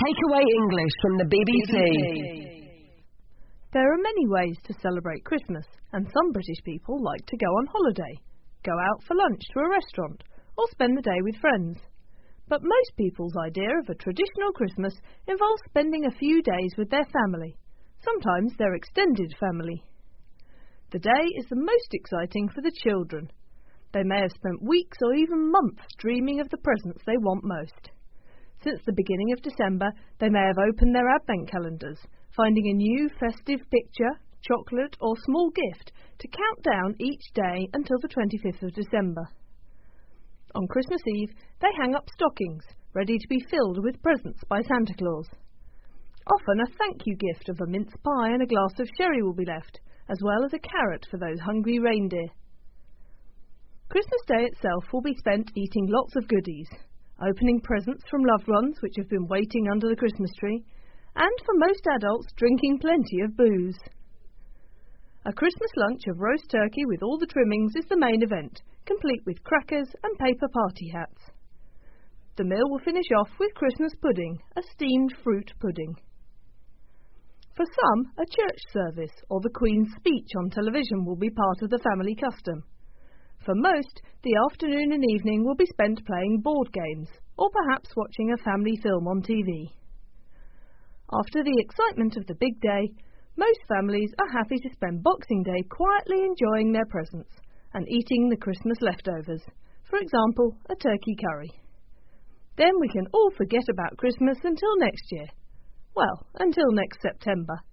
Takeaway English from the BBC. There are many ways to celebrate Christmas, and some British people like to go on holiday, go out for lunch to a restaurant, or spend the day with friends. But most people's idea of a traditional Christmas involves spending a few days with their family, sometimes their extended family. The day is the most exciting for the children. They may have spent weeks or even months dreaming of the presents they want most. Since the beginning of December, they may have opened their advent calendars, finding a new festive picture, chocolate or small gift to count down each day until the 25th of December. On Christmas Eve, they hang up stockings, ready to be filled with presents by Santa Claus. Often a thank you gift of a mince pie and a glass of sherry will be left, as well as a carrot for those hungry reindeer. Christmas Day itself will be spent eating lots of goodies, opening presents from loved ones which have been waiting under the Christmas tree, and for most adults drinking plenty of booze. A Christmas lunch of roast turkey with all the trimmings is the main event, complete with crackers and paper party hats. The meal will finish off with Christmas pudding, a steamed fruit pudding. For some, a church service or the Queen's speech on television will be part of the family custom. For most, the afternoon and evening will be spent playing board games, or perhaps watching a family film on TV. After the excitement of the big day, most families are happy to spend Boxing Day quietly enjoying their presents and eating the Christmas leftovers, for example, a turkey curry. Then we can all forget about Christmas until next year. Well, until next September.